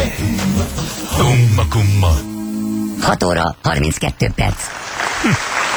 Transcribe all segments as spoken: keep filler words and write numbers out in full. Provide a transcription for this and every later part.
Kumma, kumma. hat óra, harminckettő perc. Hm.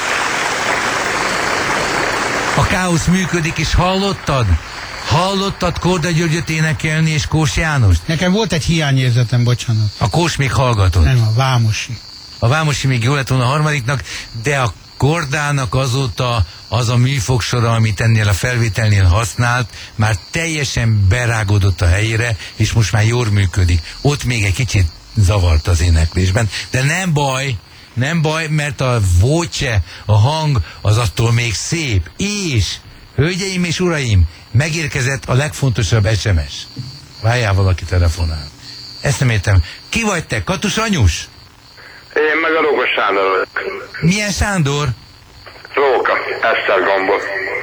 A káosz működik, és hallottad? Hallottad Korda Györgyöt énekelni és Kós Jánost? Nekem volt egy hiányérzetem, bocsánat. A Kós még hallgatott. Nem, a Vámosi. A Vámosi még jó lett volna a harmadiknak, de a Kordának azóta az a műfogsora, amit ennél a felvételnél használt, már teljesen berágódott a helyére, és most már jól működik. Ott még egy kicsit zavart az éneklésben, de nem baj, nem baj, mert a voce, a hang az attól még szép. És, hölgyeim és uraim, megérkezett a legfontosabb es em es. Várjál, valaki telefonál. Ezt nem értem. Ki vagy te? Katus Anyus? Én meg a Róka Sándor vagyok. Milyen Sándor? Róka, Esztergomból.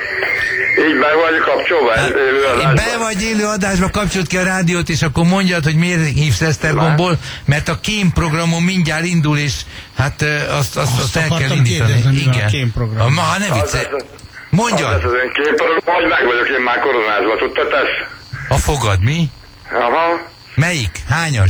Így be vagy kapcsolva élő adásba? Be vagy élő adásba, kapcsolt ki a rádiót, és akkor mondjad, hogy miért hívsz Esztergomból, mert a Kém programon mindjárt indul, és hát azt, azt, azt el kell indítani. Kérdezni, igen. A Kém program. Ma, ha ne viccelj. Mondjad. Az az én Kém program, hogy meg vagyok én már koronázva, tudtad ezt? A fogad, mi? Aha. Melyik? Hányas?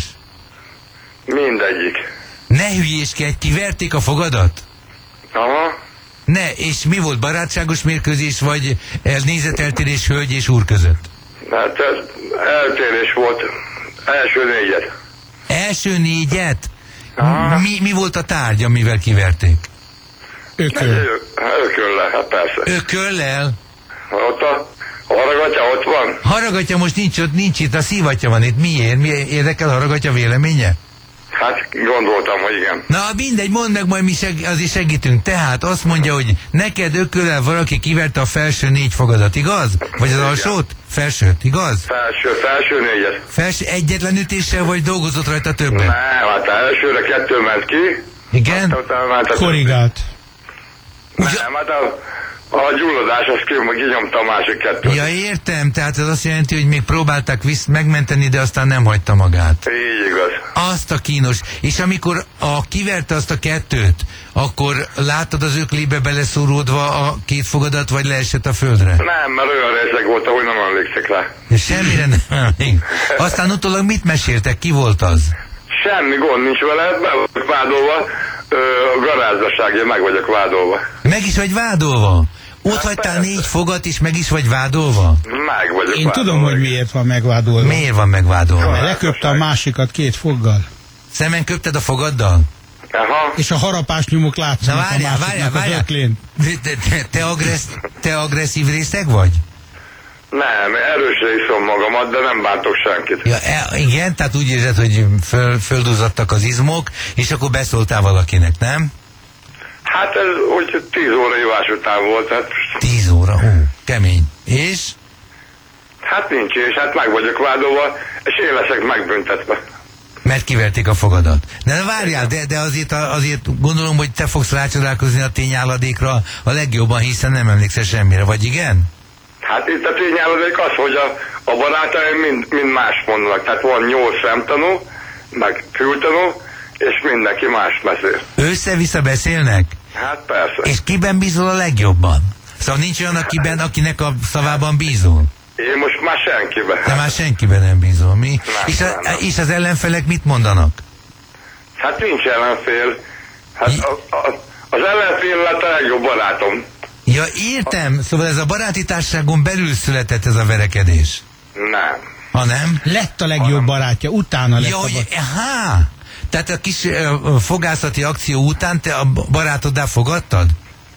Mindegyik. Ne hülyéskedj, kiverték a fogadat? Aha. Ne, és mi volt, barátságos mérkőzés, vagy nézeteltérés hölgy és úr között? Hát ez eltérés volt. Első négyet. Első négyet? Aha. Mi, mi volt a tárgy, amivel kiverték? Ököl. Ököllel, hát persze. Ököllel? Ott a haragatja ott van. Haragatja most nincs ott, nincs itt, a szívatja van itt. Miért? Mi érdekel haragatja véleménye? Hát gondoltam, hogy igen. Na mindegy, mondd meg, majd mi seg, azért segítünk. Tehát azt mondja, hogy neked ököllel valaki kiverte a felső négy fogadat, igaz? Vagy az alsót? Felsőt, igaz? Felső, felső négyet. Felső egyetlen ütéssel, vagy dolgozott rajta többet? Nem, hát elsőre kettő ment ki. Igen? Korrigált. Nem, hát a, a gyulladás, az kinyomta a másik kettőt. Ja, értem, tehát ez azt jelenti, hogy még próbálták visz megmenteni, de aztán nem hagyta magát. Így igaz. Azt a kínos. És amikor a, kiverte azt a kettőt, akkor láttad az öklébe beleszúródva a két fogadat, vagy leesett a földre? Nem, mert olyan részeg volt, hogy nem emlékszik rá. De semmire nem emlékszik. Aztán utólag mit meséltek? Ki volt az? Semmi gond nincs vele, be vagyok vádolva, ö, a garázdaságja meg vagyok vádolva. Meg is vagy vádolva? Ott Hát hagytál persze. négy fogat, és meg is vagy vádolva? Meg vagyok Én vádolva. tudom, hogy miért van megvádolva. Miért van megvádolva? Mert leköpte a másikat két foggal. Szemen köpted a fogaddal? Aha. És a harapás nyomok Na látszanak a várjál, várjál, másiknak az várjál. öklén. Te, te, te, agressz, te agresszív részeg vagy? Nem, erősre iszom magamat, de nem bántok senkit. Ja, e, igen, tehát úgy érzed, hogy föl, földúzzadtak az izmok, és akkor beszóltál valakinek, nem? Hát ez úgy tíz óra ivás után volt, hát... Tíz óra, ó, kemény. És? Hát nincs, és hát meg vagyok vádolva, és én leszek megbüntetve. Mert kiverték a fogadat. De várjál, de, de azért, azért gondolom, hogy te fogsz rácsodálkozni a tényálladékra a legjobban, hiszen nem emlékszel semmire, vagy igen? Hát itt a tényálladék az, hogy a, a barátaim mind, mind más mondanak. Tehát van nyolc szemtanú, meg fültanú, és mindenki más beszél. Össze-vissza beszélnek? Hát persze. És kiben bízol a legjobban? Szóval nincs olyan, akiben, akinek a szavában bízol? Én most már senkiben. De már senkiben nem bízol, mi? Nem, és, a, nem. és az ellenfelek mit mondanak? Hát nincs ellenfél. Hát a, a, az ellenfél lett a legjobb barátom. Ja, értem. Szóval ez a baráti társaságon belül született ez a verekedés. Nem. Ha nem? Lett a legjobb barátja, utána lett Ja, a hogy, barátja. há, tehát a kis uh, fogászati akció után te a barátoddá fogadtad?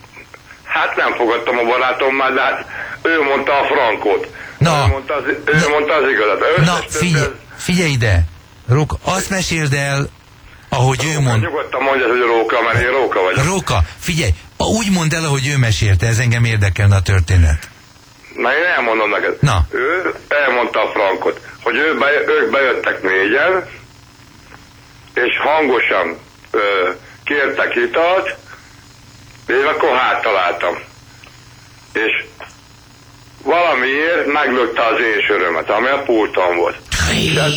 Hát nem fogadtam a barátommal, de hát ő mondta a frankot. Na. Ő mondta az, ő Na. mondta az igazat. Összes Na, többi figyelj, az- figyelj ide. Róka, azt meséld el, ahogy ő mond. Nyugodtan mondja, hogy Róka, mert én Róka vagyok. Róka, figyelj, úgy mondd el, ahogy ő mesélte, ez engem érdekelne a történet. Na én elmondom neked. Na. Ő elmondta a frankot, hogy ő be, ők bejöttek négyen, és hangosan ö, kértek italt, én akkor háttaláltam. És valamiért meglökte az én sörömet, ami a pulton volt. És, ez,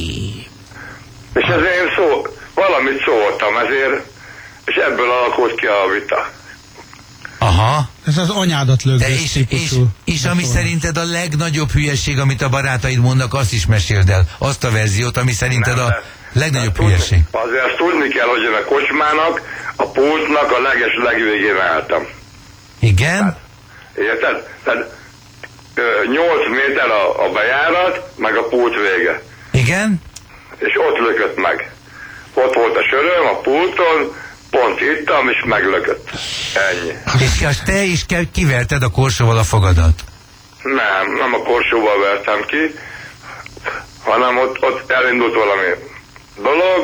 és ezért én szó, valamit szóltam, ezért, és ebből alakult ki a vita. Aha. Ez Ez az anyádat De lögdös és, és, típusú. és ami betolás. szerinted a legnagyobb hülyeség, amit a barátaid mondnak, azt is meséld el. Azt a verziót, ami szerinted a legnagyobb tudni, hülyeség. Azért azt tudni kell, hogy én a kocsmának, a pultnak a leges legvégén álltam. Igen? Érted? Tehát nyolc méter a, a bejárat, meg a pult vége. Igen? És ott lökött meg. Ott volt a söröm a pulton, pont ittam, és meglökött. Ennyi. És te is ke- kiverted a korsóval a fogadat. Nem, nem a korsóval vertem ki, hanem ott, ott elindult valami dolog,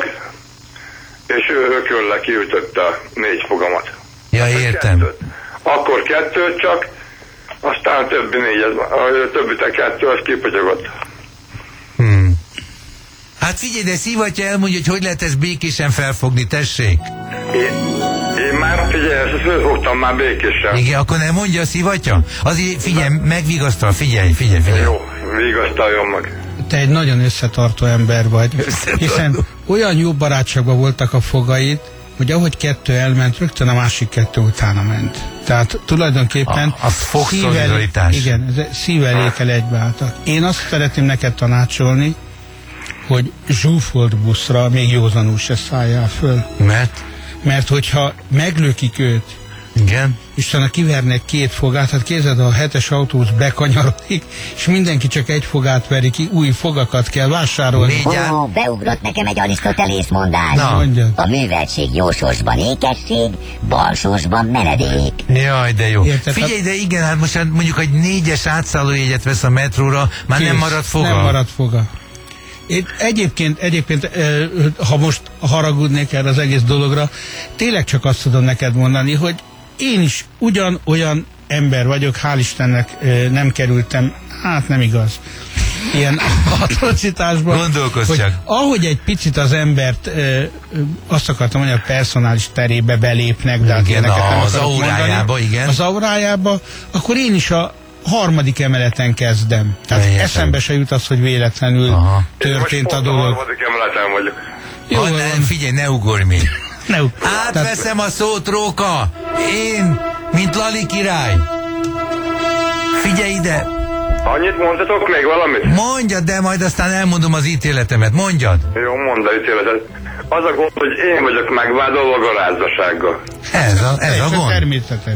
és ő ökölle kiütötte a négy fogamat. Ja, értem. Kettőt. Akkor kettőt csak, aztán a többi négy, a többi te kettő, az kipotyogott. Hmm. Hát figyelj, de Szivatya elmondja, hogy hogy lehet ezt békésen felfogni, tessék. Én, én már, figyelj, ezt fölfogtam már békésen. Igen, akkor nem mondja a Szivatya? Azért figyelj, megvigasztal, figyelj, figyelj, figyelj. Jó, vigasztaljon meg. Te egy nagyon összetartó ember vagy. Összetartó. Hiszen olyan jó barátságban voltak a fogaid, hogy ahogy kettő elment, rögtön a másik kettő utána ment. Tehát tulajdonképpen A- az fogszolidaritás. igen, ez szívelékkel egybeálltak. Én azt szeretném neked tanácsolni, hogy zsúfolt buszra még józanul se szálljál föl. Mert? Mert hogyha meglökik őt, Igen? és utána kivernek két fogát, hát képzeld, a hetes autóbusz bekanyarodik, és mindenki csak egy fogát veri ki, új fogakat kell vásárolni. Négy ár... Ó, beugrott nekem egy arisztotelész mondás. Na. Mondjad. A műveltség jó sorsban ékesség, bal sorsban menedék. Jaj, de jó. Érted? Figyelj, de igen, hát most hát mondjuk egy négyes átszállójegyet vesz a metróra, már Kész. nem marad foga. Nem marad foga. Én egyébként, egyébként, eh, ha most haragudnék erre az egész dologra, tényleg csak azt tudom neked mondani, hogy én is ugyanolyan ember vagyok, hál' Istennek eh, nem kerültem, hát nem igaz, ilyen atrocitásban. Gondolkozz hogy csak. ahogy egy picit az embert, eh, azt akartam mondani, a personális terébe belépnek, de hát Igen, ilyeneket nem az akarok aurájába, mondani, igen. az aurájába, akkor én is a harmadik emeleten kezdem. Tehát Értem. eszembe se jut az, hogy véletlenül Aha. történt Én a most pont dolog. a harmadik emeleten vagyok. Jó, Ha van. nem, figyelj, ne ugorj még. Ne, Átveszem a szót, Róka! Én, mint Lali király. Figyelj ide! Annyit mondhatok még valamit? Mondjad, de majd aztán elmondom az ítéletemet. Mondjad! Jó, mondd a ítéletet. Az a gond, hogy én vagyok megvádolva garázdasággal. Ez a, ez a teljesen gond. természetes.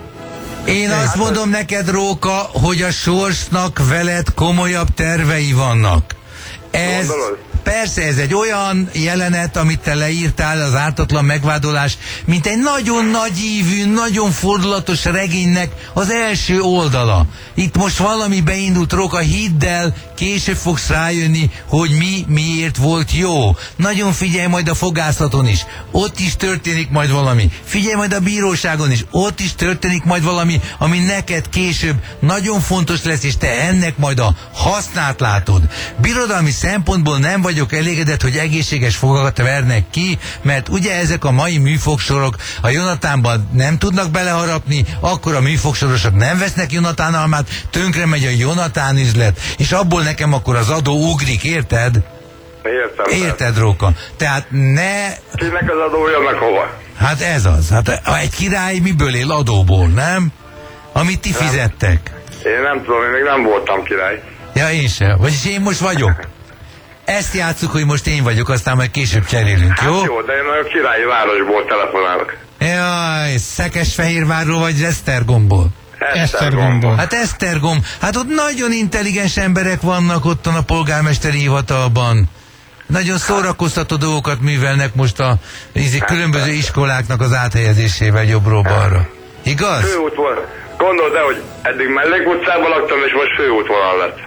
Én azt mondom neked, Róka, hogy a sorsnak veled komolyabb tervei vannak. Ez, Gondolod? persze, ez egy olyan jelenet, amit te leírtál, az ártatlan megvádolás, mint egy nagyon nagyívű, nagyon fordulatos regénynek az első oldala. Itt most valami beindult, Róka, hidd el, később fogsz rájönni, hogy mi miért volt jó. Nagyon figyelj majd a fogászaton is. Ott is történik majd valami. Figyelj majd a bíróságon is. Ott is történik majd valami, ami neked később nagyon fontos lesz, és te ennek majd a hasznát látod. Birodalmi szempontból nem vagyok elégedett, hogy egészséges fogakat vernek ki, mert ugye ezek a mai műfogsorok a Jonatánban nem tudnak beleharapni, akkor a műfogsorosok nem vesznek Jonatán almát, tönkre megy a Jonatán üzlet, és abból nekem akkor az adó ugrik, érted? Értem. Érted, Róka? Tehát ne... Kinek az adója, meg hova? Hát ez az. Hát egy király miből él? Adóból, nem? Amit ti fizettek. Én nem tudom, én még nem voltam király. Ja, én sem. Vagyis én most vagyok. Ezt játsszuk, hogy most én vagyok, aztán majd később cserélünk, jó? Hát jó, de én a királyi városból telefonálok. Jaj, Szekesfehérvárról vagy Esztergomból? Esztergomból. Hát Esztergom, hát ott nagyon intelligens emberek vannak ottan a polgármesteri hivatalban. Nagyon szórakoztató dolgokat művelnek most a ízi, különböző iskoláknak az áthelyezésével jobbról balra. Igaz? Főútvonal. Gondold el, hogy eddig mellékutcában laktam, és most főútvonal lett.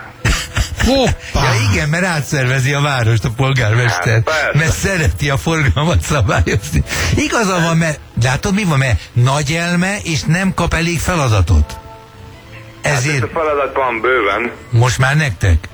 Hoppá! Ja igen, mert átszervezi a várost a polgármester, Hát, persze. mert szereti a forgalmat szabályozni. Igaza van, mert látod mi van, mert nagy elme, és nem kap elég feladatot. Hát Ezért ez a feladat van bőven. most már nektek?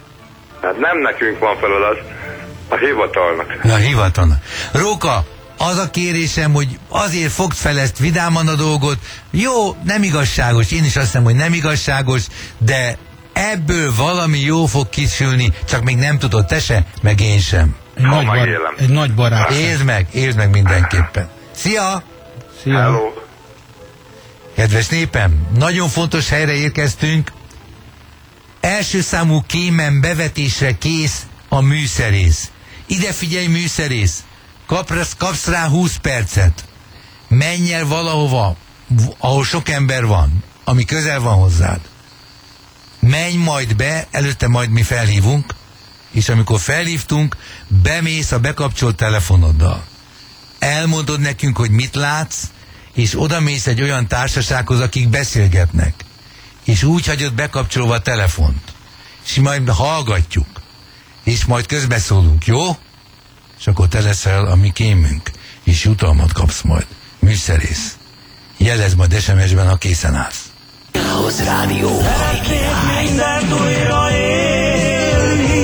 Hát nem nekünk van feladat, a hivatalnak. Na, hivatalnak. Róka, az a kérésem, hogy azért fogd fel ezt vidáman a dolgot. Jó, nem igazságos, én is azt hiszem, hogy nem igazságos, de ebből valami jó fog kisülni, csak még nem tudod te se, meg én sem. Egy nagy, bar, megélem. egy nagy barát. Értsd meg, értsd meg mindenképpen. Szia! Szia. Hello. Kedves népem, nagyon fontos helyre érkeztünk. Első számú kémen bevetésre kész a műszerész. Ide figyelj, műszerész! Kapsz, kapsz rá húsz percet. Menj el valahova, ahol sok ember van, ami közel van hozzád. Menj majd be, előtte majd mi felhívunk, és amikor felhívtunk, bemész a bekapcsolt telefonoddal. Elmondod nekünk, hogy mit látsz, és odamész egy olyan társasághoz, akik beszélgetnek. És úgy hagyod bekapcsolva a telefont. És majd hallgatjuk. És majd közbeszólunk, jó? És akkor te leszel a mi kémünk. És jutalmat kapsz majd. Műszerész. Jelezd majd es em es-ben, ha készen állsz. House Rádió.